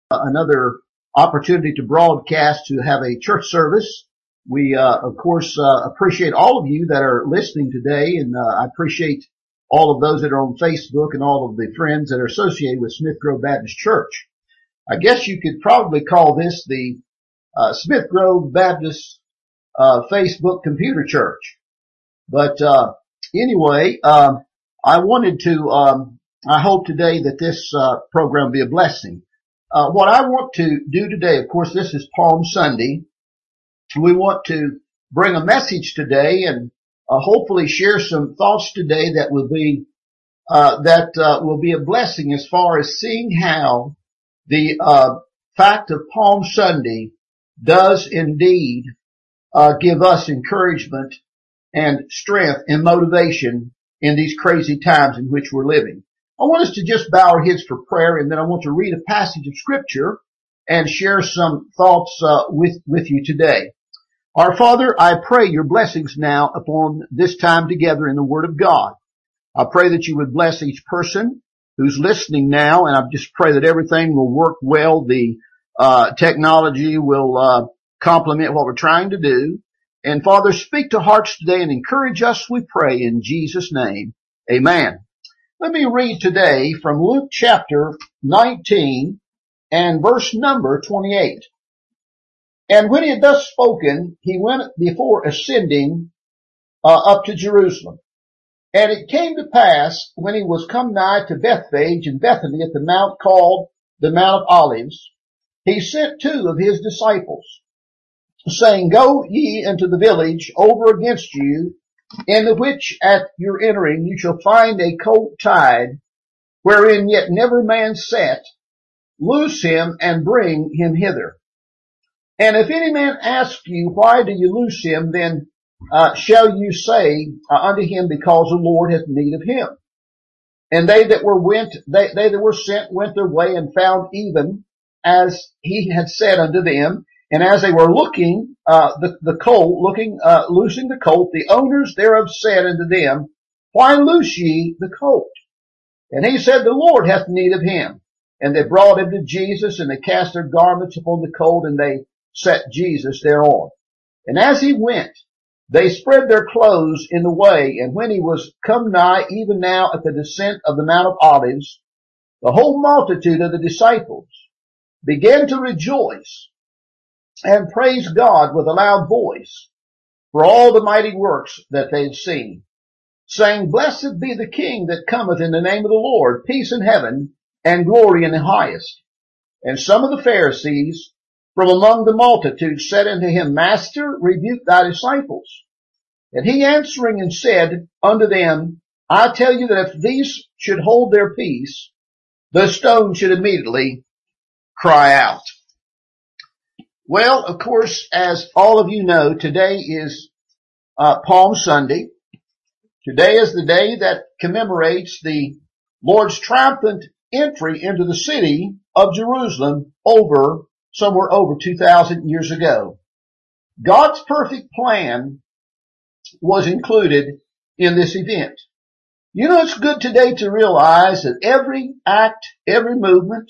Another opportunity to broadcast, to have a church service. We, of course, appreciate all of you that are listening today, and I appreciate all of those that are on Facebook and all of the friends that are associated with Smith Grove Baptist Church. I guess you could probably call this the Smith Grove Baptist Facebook Computer Church. But anyway, I wanted to, I hope today that this program will be a blessing. What I want to do today, of course, this is Palm Sunday. We want to bring a message today and hopefully share some thoughts today that will be a blessing as far as seeing how the fact of Palm Sunday does indeed give us encouragement and strength and motivation in these crazy times in which we're living. I want us to just bow our heads for prayer, and then I want to read a passage of Scripture and share some thoughts with you today. Our Father, I pray your blessings now upon this time together in the Word of God. I pray that you would bless each person who's listening now, and I just pray that everything will work well. The technology will complement what we're trying to do. And Father, speak to hearts today and encourage us, we pray, in Jesus' name. Amen. Let me read today from Luke chapter 19 and verse number 28. And when he had thus spoken, he went before ascending up to Jerusalem. And it came to pass, when he was come nigh to Bethphage and Bethany at the mount called the Mount of Olives, he sent 2 of his disciples, saying, Go ye into the village over against you, in the which at your entering you shall find a colt tied, wherein yet never man sat. Loose him and bring him hither. And if any man ask you, why do you loose him, then shall you say unto him, because the Lord hath need of him. And they that were sent went their way and found even as he had said unto them. And as they were looking, loosing the colt, the owners thereof said unto them, Why loose ye the colt? And he said, The Lord hath need of him. And they brought him to Jesus, and they cast their garments upon the colt, and they set Jesus thereon. And as he went, they spread their clothes in the way. And when he was come nigh, even now at the descent of the Mount of Olives, the whole multitude of the disciples began to rejoice and praise God with a loud voice for all the mighty works that they had seen, saying, Blessed be the King that cometh in the name of the Lord, peace in heaven and glory in the highest. And some of the Pharisees from among the multitude said unto him, Master, rebuke thy disciples. And he answering and said unto them, I tell you that if these should hold their peace, the stone should immediately cry out. Well, of course, as all of you know, today is Palm Sunday. Today is the day that commemorates the Lord's triumphant entry into the city of Jerusalem somewhere over 2,000 years ago. God's perfect plan was included in this event. You know, it's good today to realize that every act, every movement,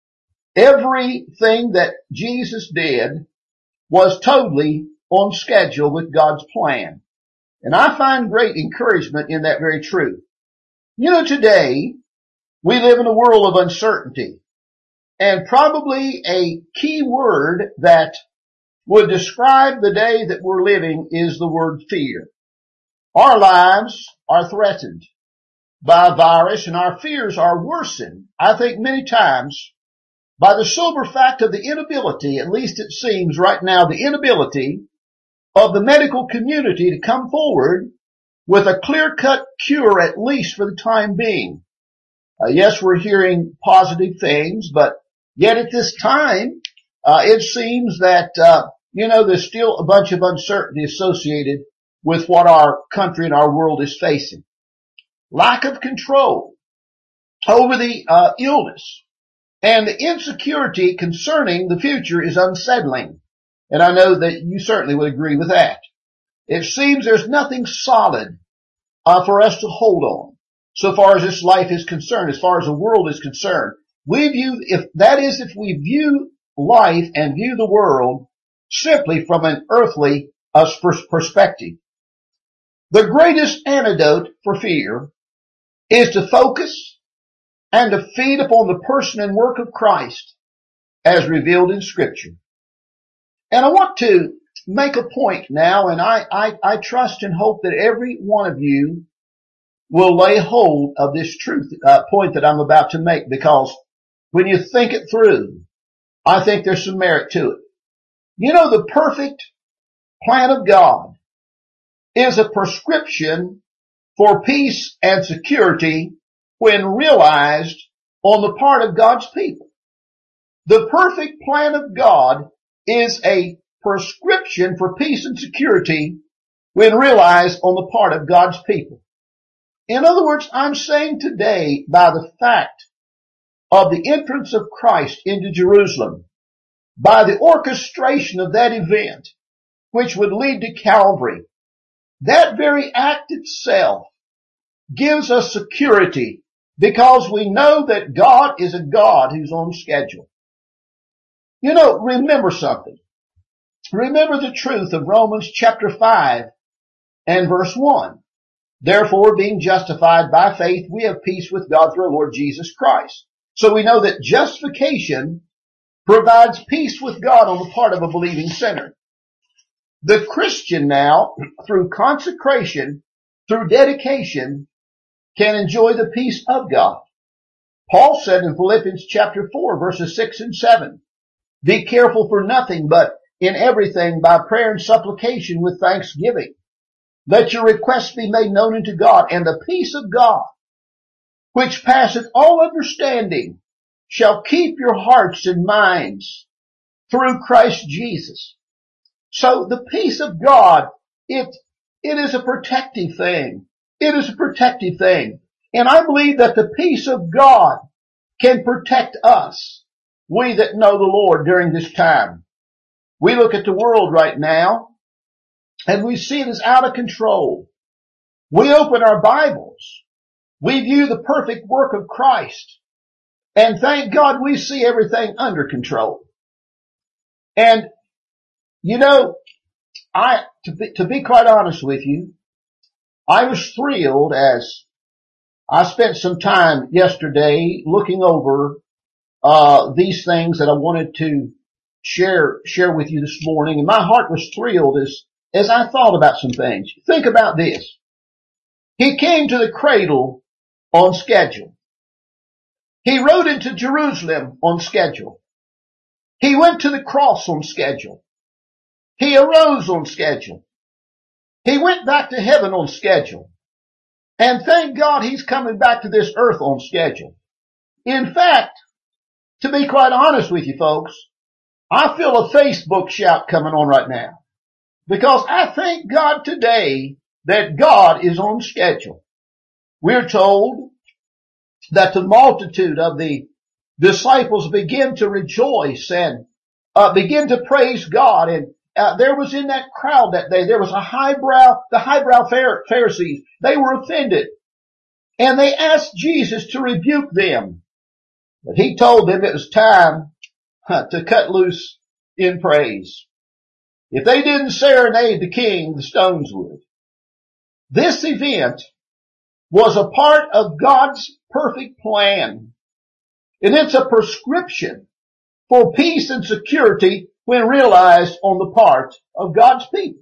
everything that Jesus did was totally on schedule with God's plan. And I find great encouragement in that very truth. You know, today we live in a world of uncertainty. And probably a key word that would describe the day that we're living is the word fear. Our lives are threatened by a virus, and our fears are worsened, I think many times, by the sober fact of the inability, at least it seems right now, the inability of the medical community to come forward with a clear-cut cure, at least for the time being. Yes, we're hearing positive things, but yet at this time, it seems that, there's still a bunch of uncertainty associated with what our country and our world is facing. Lack of control over the illness. And the insecurity concerning the future is unsettling. And I know that you certainly would agree with that. It seems there's nothing solid for us to hold on so far as this life is concerned, as far as the world is concerned. if we view life and view the world simply from an earthly perspective. The greatest antidote for fear is to focus and to feed upon the person and work of Christ as revealed in Scripture. And I want to make a point now, and I trust and hope that every one of you will lay hold of this point that I'm about to make, because when you think it through, I think there's some merit to it. You know, the perfect plan of God is a prescription for peace and security when realized on the part of God's people. The perfect plan of God is a prescription for peace and security when realized on the part of God's people. In other words, I'm saying today, by the fact of the entrance of Christ into Jerusalem, by the orchestration of that event, which would lead to Calvary, that very act itself gives us security, because we know that God is a God who's on schedule. You know, remember something. Remember the truth of Romans chapter 5 and verse 1. Therefore, being justified by faith, we have peace with God through our Lord Jesus Christ. So we know that justification provides peace with God on the part of a believing sinner. The Christian now, through consecration, through dedication, can enjoy the peace of God. Paul said in Philippians chapter 4, verses 6 and 7, be careful for nothing, but in everything by prayer and supplication with thanksgiving. Let your requests be made known unto God, and the peace of God, which passeth all understanding, shall keep your hearts and minds through Christ Jesus. So the peace of God, it is a protective thing. It is a protective thing. And I believe that the peace of God can protect us, we that know the Lord during this time. We look at the world right now, and we see it as out of control. We open our Bibles. We view the perfect work of Christ. And thank God we see everything under control. And, you know, to be quite honest with you, I was thrilled as I spent some time yesterday looking over these things that I wanted to share with you this morning, and my heart was thrilled as I thought about some things. Think about this. He came to the cradle on schedule. He rode into Jerusalem on schedule. He went to the cross on schedule. He arose on schedule. He went back to heaven on schedule. And thank God he's coming back to this earth on schedule. In fact, to be quite honest with you folks, I feel a Facebook shout coming on right now, because I thank God today that God is on schedule. We're told that the multitude of the disciples began to rejoice and begin to praise God. And there was in that crowd that day, there was the highbrow Pharisees. They were offended, and they asked Jesus to rebuke them. But he told them it was time to cut loose in praise. If they didn't serenade the king, the stones would. This event was a part of God's perfect plan, and it's a prescription for peace and security when realized on the part of God's people.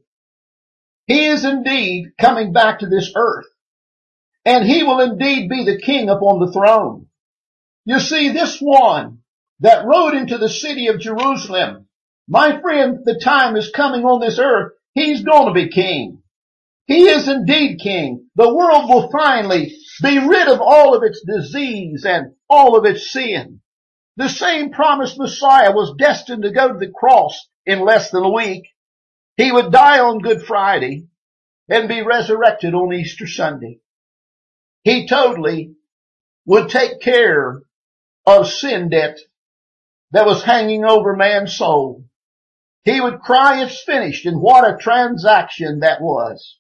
He is indeed coming back to this earth, and he will indeed be the king upon the throne. You see, this one that rode into the city of Jerusalem, my friend, the time is coming on this earth. He's going to be king. He is indeed king. The world will finally be rid of all of its disease and all of its sin. The same promised Messiah was destined to go to the cross in less than a week. He would die on Good Friday and be resurrected on Easter Sunday. He totally would take care of sin debt that was hanging over man's soul. He would cry, it's finished, and what a transaction that was.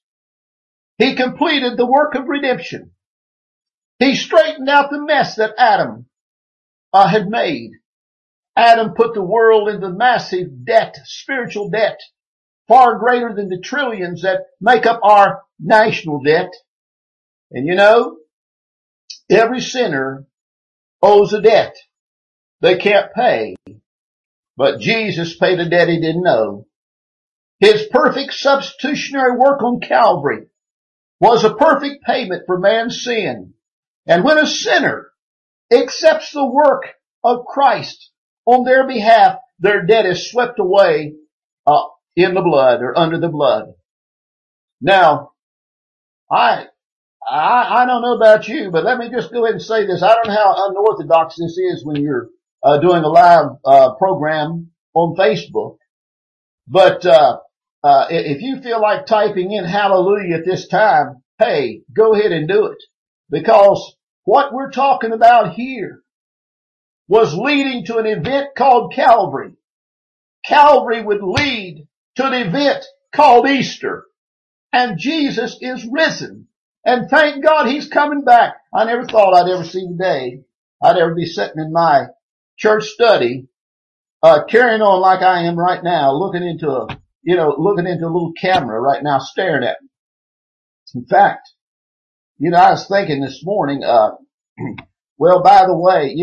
He completed the work of redemption. He straightened out the mess that Adam had made. Adam put the world into massive debt, spiritual debt, far greater than the trillions that make up our national debt. And you know, every sinner owes a debt they can't pay. But Jesus paid a debt he didn't know. His perfect substitutionary work on Calvary was a perfect payment for man's sin. And when a sinner accepts the work of Christ on their behalf, their debt is swept away in the blood or under the blood. Now, I don't know about you, but let me just go ahead and say this. I don't know how unorthodox this is when you're doing a live program on Facebook, but if you feel like typing in hallelujah at this time, hey, go ahead and do it, because what we're talking about here was leading to an event called Calvary. Calvary would lead to an event called Easter, and Jesus is risen. And thank God he's coming back. I never thought I'd ever see the day I'd ever be sitting in my church study, carrying on like I am right now, looking into a little camera right now, staring at me. In fact, I was thinking this morning, well, by the way,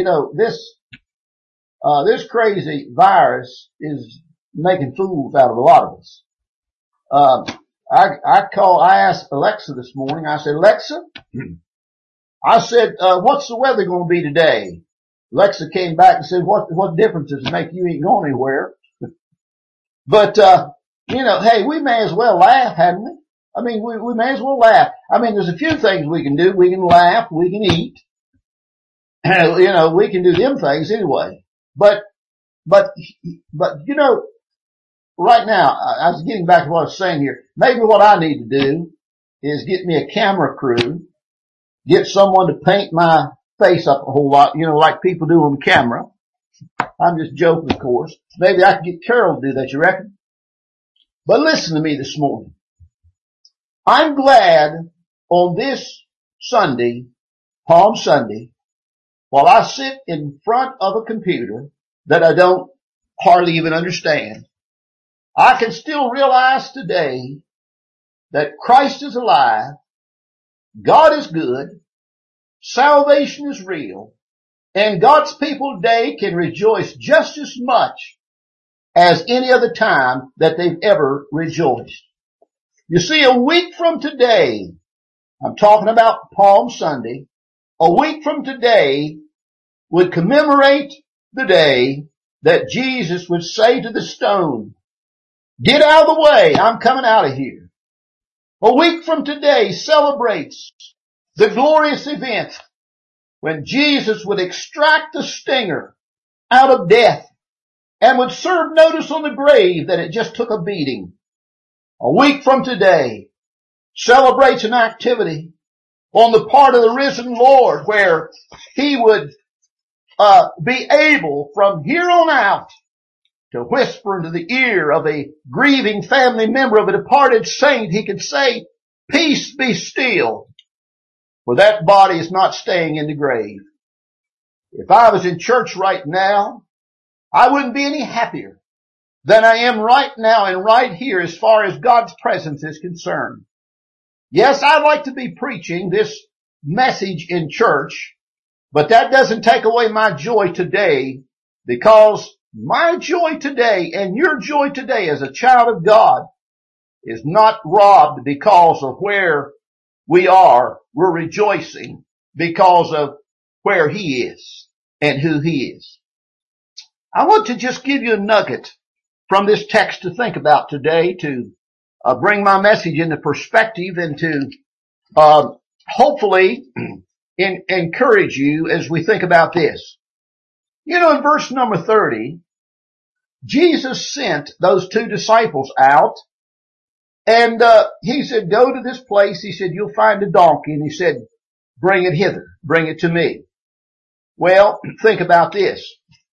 this crazy virus is making fools out of a lot of us. I asked Alexa this morning, I said, Alexa, what's the weather going to be today? Alexa came back and said, what difference does it make? You ain't going anywhere. But, hey, we may as well laugh, hadn't we? I mean, we may as well laugh. I mean, there's a few things we can do. We can laugh, we can eat. We can do them things anyway. But, right now, I was getting back to what I was saying here. Maybe what I need to do is get me a camera crew, get someone to paint my face up a whole lot, like people do on camera. I'm just joking, of course. Maybe I can get Carol to do that, you reckon? But listen to me this morning. I'm glad on this Sunday, Palm Sunday, while I sit in front of a computer that I don't hardly even understand, I can still realize today that Christ is alive, God is good, salvation is real, and God's people today can rejoice just as much as any other time that they've ever rejoiced. You see, a week from today, I'm talking about Palm Sunday, a week from today would commemorate the day that Jesus would say to the stone, get out of the way, I'm coming out of here. A week from today celebrates the glorious event when Jesus would extract the stinger out of death and would serve notice on the grave that it just took a beating. A week from today celebrates an activity on the part of the risen Lord where he would be able from here on out to whisper into the ear of a grieving family member of a departed saint. He could say, peace be still, for that body is not staying in the grave. If I was in church right now, I wouldn't be any happier than I am right now and right here as far as God's presence is concerned. Yes, I'd like to be preaching this message in church, but that doesn't take away my joy today, because my joy today and your joy today as a child of God is not robbed because of where we are. We're rejoicing because of where he is and who he is. I want to just give you a nugget from this text to think about today to bring my message into perspective and to hopefully encourage you as we think about this. In verse number 30, Jesus sent those two disciples out, and he said, go to this place. He said, you'll find a donkey, and he said, bring it hither, bring it to me. Well, think about this.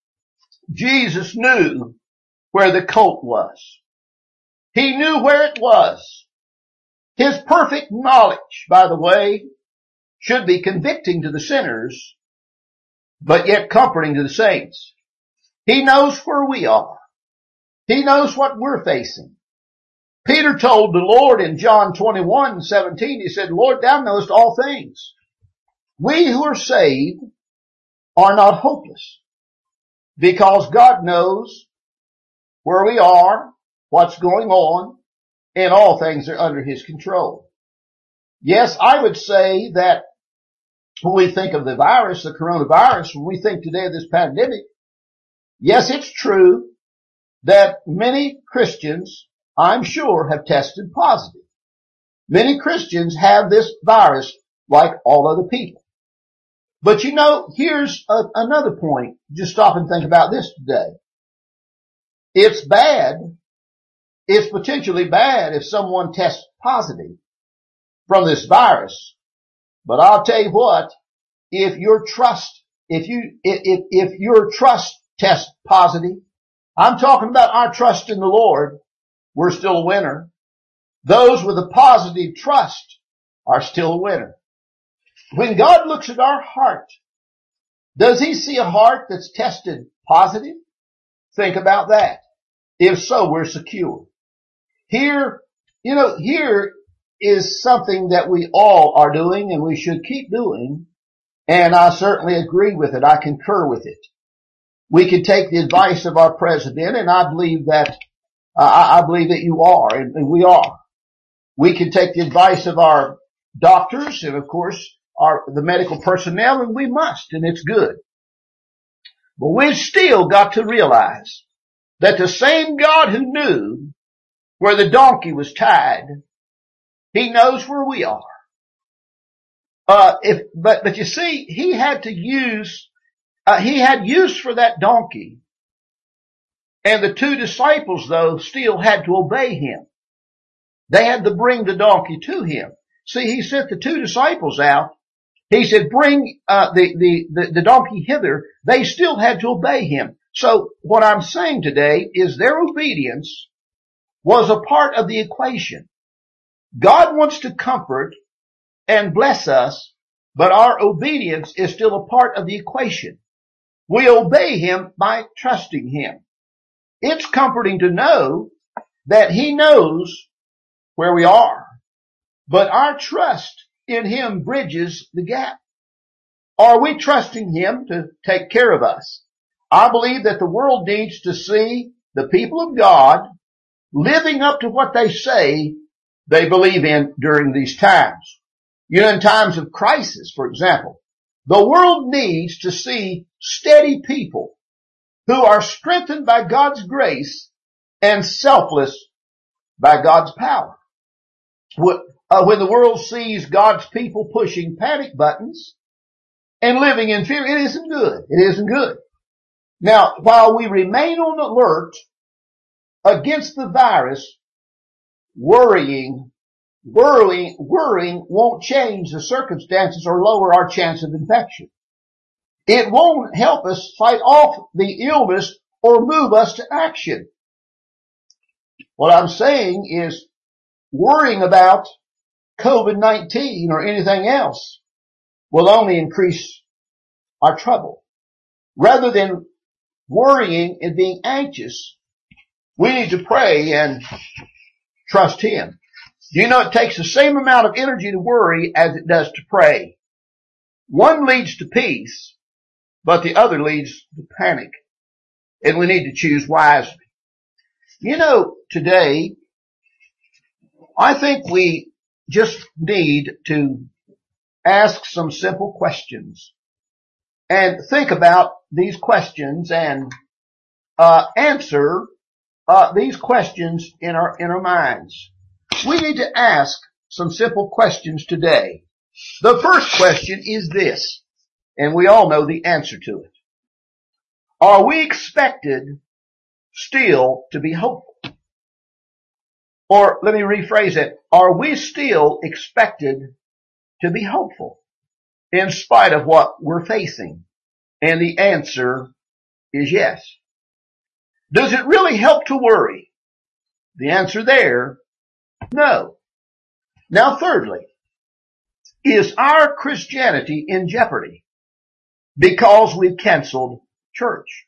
Jesus knew where the colt was. He knew where it was. His perfect knowledge, by the way, should be convicting to the sinners but yet comforting to the saints. He knows where we are. He knows what we're facing. Peter told the Lord in John 21:17, he said, Lord, thou knowest all things. We who are saved are not hopeless because God knows where we are, what's going on, and all things are under His control. Yes, I would say that when we think of the virus, the coronavirus, when we think today of this pandemic, yes, it's true that many Christians, I'm sure, have tested positive. Many Christians have this virus like all other people. But you know, here's another point. Just stop and think about this today. It's bad. It's potentially bad if someone tests positive from this virus. But I'll tell you what, if your trust tests positive, I'm talking about our trust in the Lord, we're still a winner. Those with a positive trust are still a winner. When God looks at our heart, does He see a heart that's tested positive? Think about that. If so, we're secure. Here is something that we all are doing and we should keep doing. And I certainly agree with it. I concur with it. We can take the advice of our president, and I believe that you are, and we are. We can take the advice of our doctors and of course the medical personnel, and we must, and it's good. But we've still got to realize that the same God who knew where the donkey was tied, He knows where we are. But you see, He had use for that donkey. And the two disciples, though, still had to obey Him. They had to bring the donkey to Him. See, He sent the two disciples out. He said, bring, the donkey hither. They still had to obey Him. So what I'm saying today is their obedience was a part of the equation. God wants to comfort and bless us, but our obedience is still a part of the equation. We obey Him by trusting Him. It's comforting to know that He knows where we are, but our trust in Him bridges the gap. Are we trusting Him to take care of us? I believe that the world needs to see the people of God living up to what they say they believe in during these times. You know, in times of crisis, for example, the world needs to see steady people who are strengthened by God's grace and selfless by God's power. When the world sees God's people pushing panic buttons and living in fear, it isn't good. It isn't good. Now, while we remain on alert against the virus, worrying won't change the circumstances or lower our chance of infection. It won't help us fight off the illness or move us to action. What I'm saying is worrying about COVID-19 or anything else will only increase our trouble. Rather than worrying and being anxious, we need to pray and trust Him. Do you know it takes the same amount of energy to worry as it does to pray? One leads to peace, but the other leads to panic. And we need to choose wisely. You know, today, I think we just need to ask some simple questions and think about these questions and answer these questions in our minds. We need to ask some simple questions today. The first question is this, and we all know the answer to it. Are we expected still to be hopeful? Or let me rephrase it. Are we still expected to be hopeful in spite of what we're facing? And the answer is yes. Does it really help to worry? The answer there, no. Now thirdly, is our Christianity in jeopardy? because we've canceled church.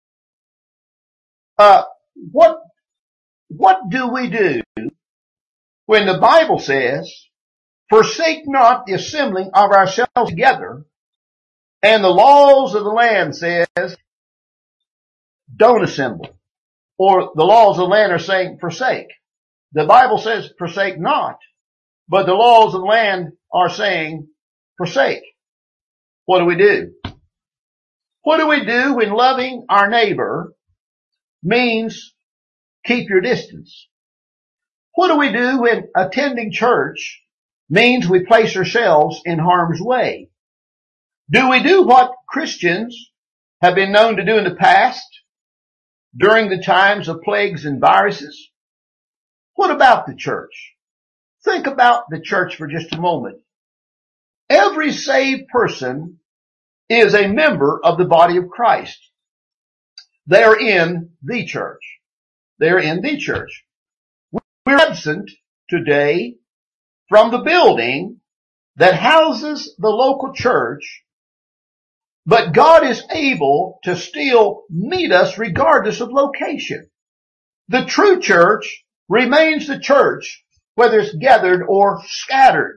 What do we do when the Bible says, forsake not the assembling of ourselves together, and the laws of the land says, don't assemble? Or the laws of the land are saying, forsake. The Bible says, forsake not, but the laws of the land are saying, forsake. What do we do? What do we do when loving our neighbor means keep your distance? What do we do when attending church means we place ourselves in harm's way? Do we do what Christians have been known to do in the past during the times of plagues and viruses? What about the church? Think about the church for just a moment. Every saved person is a member of the body of Christ. They are in the church. They are in the church. We're absent today from the building that houses the local church, but God is able to still meet us regardless of location. The true church remains the church, whether it's gathered or scattered.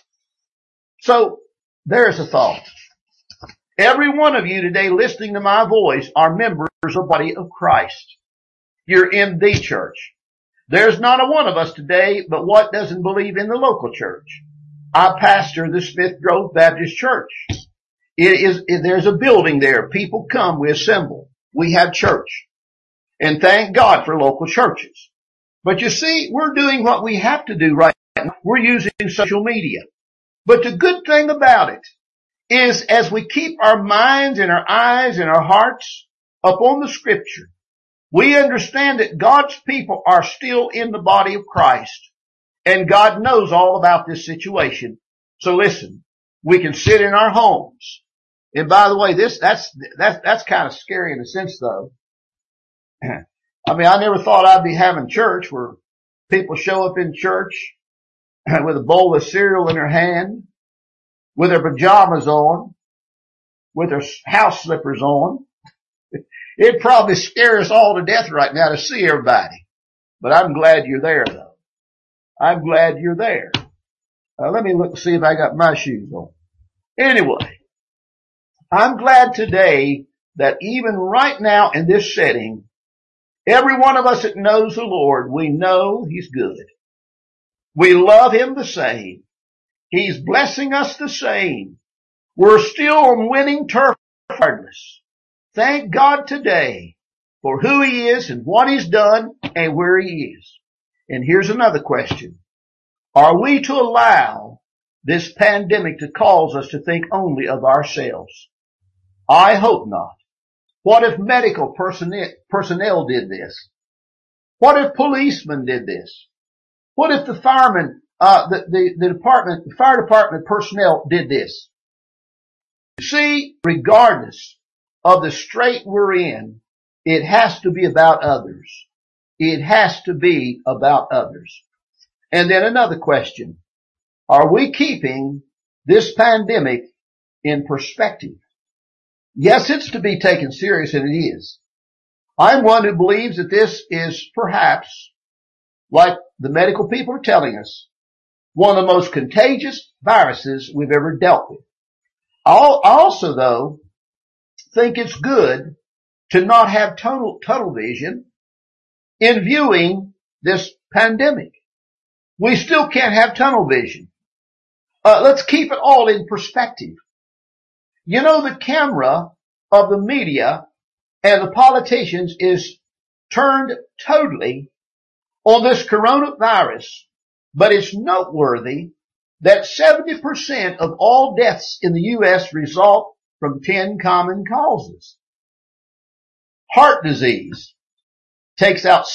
So, there's a thought. Every one of you today listening to my voice are members of the body of Christ. You're in the church. There's not a one of us today but what doesn't believe in the local church. I pastor the Smith Grove Baptist Church. There's a building there. People come, we assemble. We have church. And thank God for local churches. But you see, we're doing what we have to do right now. We're using social media. But the good thing about it is as we keep our minds and our eyes and our hearts upon the Scripture, we understand that God's people are still in the body of Christ. And God knows all about this situation. So listen, we can sit in our homes. And by the way, that's kind of scary in a sense though. I mean, I never thought I'd be having church where people show up in church with a bowl of cereal in their hand, with their pajamas on, with their house slippers on. It'd probably scare us all to death right now to see everybody. But I'm glad you're there though. I'm glad you're there. Let me look and see if I got my shoes on. Anyway, I'm glad today that even right now in this setting, every one of us that knows the Lord, we know He's good. We love Him the same. He's blessing us the same. We're still on winning turf regardless. Thank God today for who He is and what He's done and where He is. And here's another question. Are we to allow this pandemic to cause us to think only of ourselves? I hope not. What if medical personnel did this? What if policemen did this? What if the firemen, the fire department personnel did this? See, regardless of the strait we're in, it has to be about others. It has to be about others. And then another question. Are we keeping this pandemic in perspective? Yes, it's to be taken serious, and it is. I'm one who believes that this is perhaps, like the medical people are telling us, one of the most contagious viruses we've ever dealt with. I also, though, think it's good to not have tunnel vision in viewing this pandemic. We still can't have tunnel vision. Let's keep it all in perspective. You know, the camera of the media and the politicians is turned totally on this coronavirus, but it's noteworthy that 70% of all deaths in the U.S. result from 10 common causes. Heart disease takes out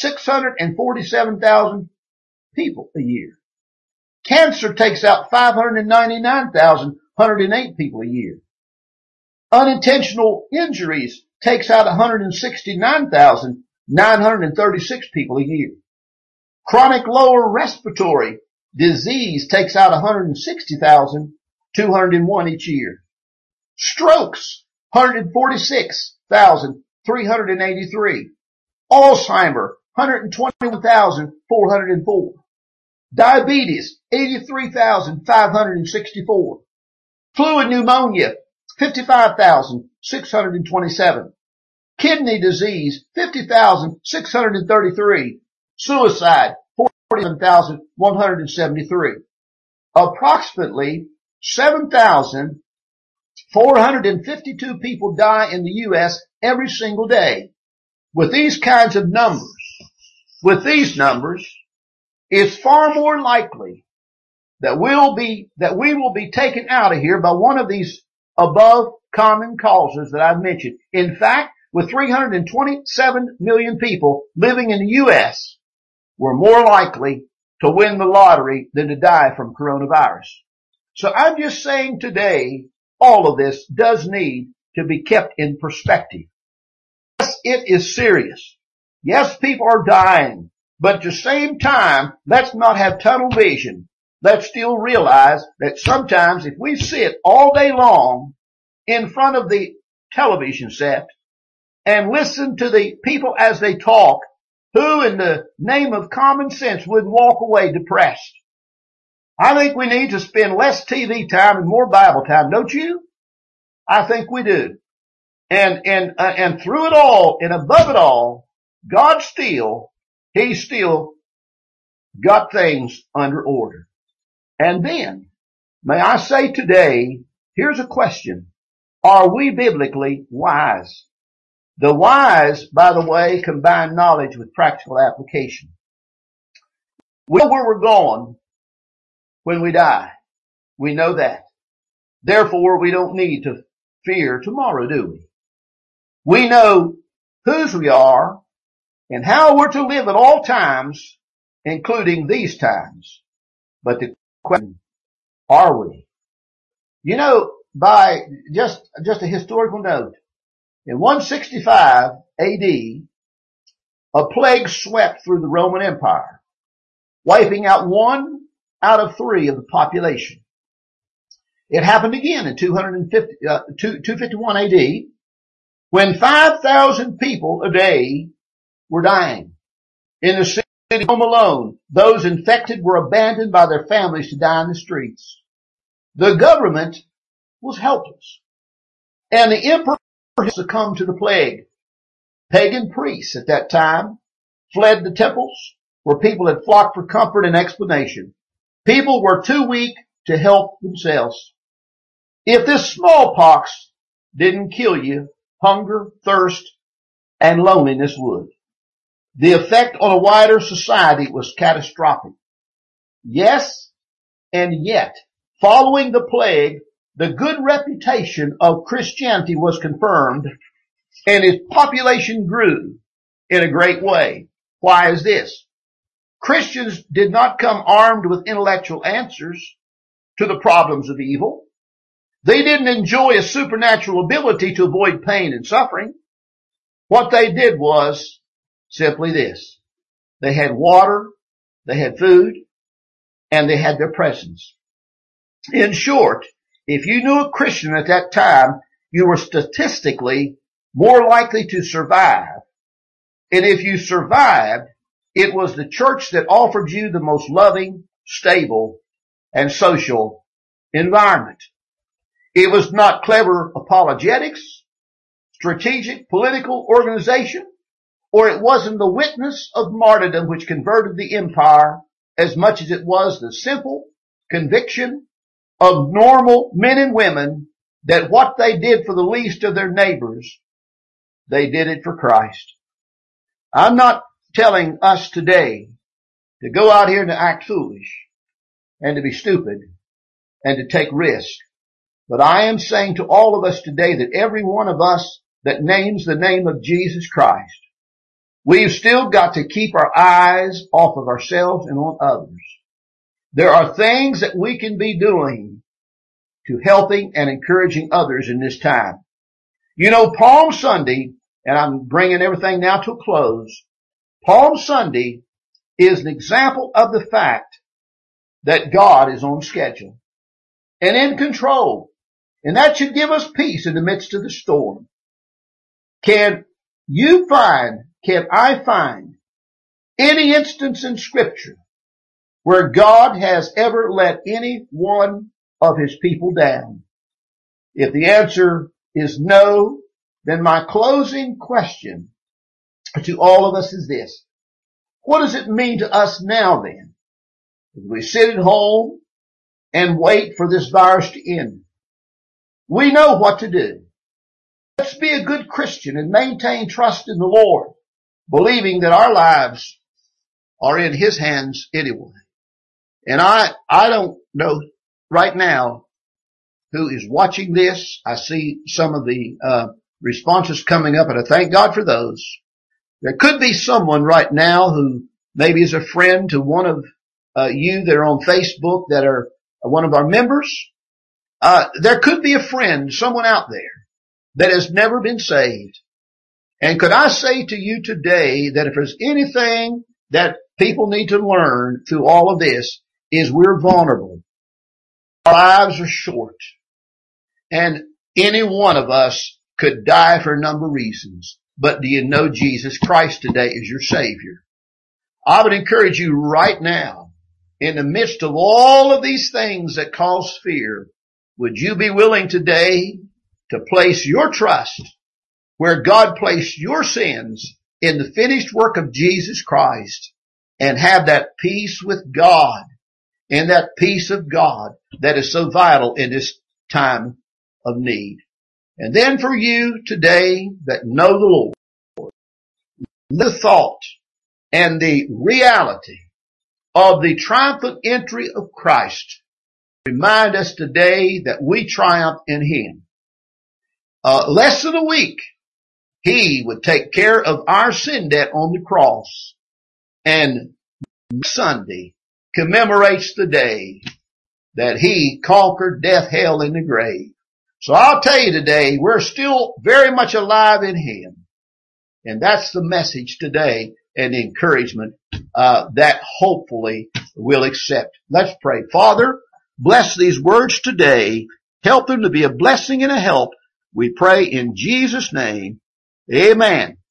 647,000 people a year. Cancer takes out 599,108 people a year. Unintentional injuries takes out 169,936 people a year. Chronic lower respiratory disease takes out 160,201 each year. Strokes 146,383. Alzheimer, 121,404. Diabetes, 83,564. Flu and pneumonia, 55,627. Kidney disease, 50,633. Suicide, 47,173. Approximately 7,452 people die in the U.S. every single day. With these kinds of numbers, it's far more likely that we will be taken out of here by one of these above common causes that I've mentioned. In fact, with 327 million people living in the U.S., we're more likely to win the lottery than to die from coronavirus. So I'm just saying today, all of this does need to be kept in perspective. Yes, it is serious. Yes, people are dying. But at the same time, let's not have tunnel vision. Let's still realize that sometimes if we sit all day long in front of the television set and listen to the people as they talk, who in the name of common sense would walk away depressed? I think we need to spend less TV time and more Bible time, don't you? I think we do. And through it all and above it all, He's still got things under order. And then, may I say today, here's a question. Are we biblically wise? The wise, by the way, combine knowledge with practical application. We know where we're going when we die. We know that. Therefore, we don't need to fear tomorrow, do we? We know whose we are and how we're to live at all times, including these times. But the question, are we? You know, by just a historical note, in 165 AD, a plague swept through the Roman Empire, wiping out 1 out of 3 of the population. It happened again in 251 AD, when 5,000 people a day were dying. In the city of Rome alone, those infected were abandoned by their families to die in the streets. The government was helpless, and the emperor succumbed to the plague. Pagan priests at that time fled the temples where people had flocked for comfort and explanation. People were too weak to help themselves. If this smallpox didn't kill you, hunger, thirst, and loneliness would. The effect on a wider society was catastrophic. Yes, and yet, following the plague, the good reputation of Christianity was confirmed, and its population grew in a great way. Why is this? Christians did not come armed with intellectual answers to the problems of evil. They didn't enjoy a supernatural ability to avoid pain and suffering. What they did was simply this. They had water, they had food, and they had their presence. In short, if you knew a Christian at that time, you were statistically more likely to survive. And if you survived, it was the church that offered you the most loving, stable, and social environment. It was not clever apologetics, strategic political organization, or it wasn't the witness of martyrdom which converted the empire as much as it was the simple conviction of normal men and women that what they did for the least of their neighbors, they did it for Christ. I'm not telling us today to go out here and to act foolish and to be stupid and to take risk. But I am saying to all of us today that every one of us that names the name of Jesus Christ, we've still got to keep our eyes off of ourselves and on others. There are things that we can be doing to helping and encouraging others in this time. You know, Palm Sunday, and I'm bringing everything now to a close, Palm Sunday is an example of the fact that God is on schedule and in control. And that should give us peace in the midst of the storm. Can I find any instance in Scripture where God has ever let any one of His people down? If the answer is no, then my closing question to all of us is this. What does it mean to us now then? As we sit at home and wait for this virus to end, we know what to do. Let's be a good Christian and maintain trust in the Lord, believing that our lives are in His hands anyway. And I don't know right now who is watching this. I see some of the responses coming up, and I thank God for those. There could be someone right now who maybe is a friend to one of you that are on Facebook that are one of our members. There could be a friend, someone out there that has never been saved. And could I say to you today that if there's anything that people need to learn through all of this is we're vulnerable. Our lives are short. And any one of us could die for a number of reasons. But do you know Jesus Christ today is your Savior? I would encourage you right now, in the midst of all of these things that cause fear, would you be willing today to place your trust where God placed your sins in the finished work of Jesus Christ and have that peace with God and that peace of God that is so vital in this time of need? And then for you today that know the Lord, the thought and the reality of the triumphant entry of Christ remind us today that we triumph in Him. Less than a week, He would take care of our sin debt on the cross. And Sunday commemorates the day that He conquered death, hell, and the grave. So I'll tell you today, we're still very much alive in Him. And that's the message today and the encouragement that hopefully we'll accept. Let's pray. Father, bless these words today. Help them to be a blessing and a help. We pray in Jesus' name. Amen.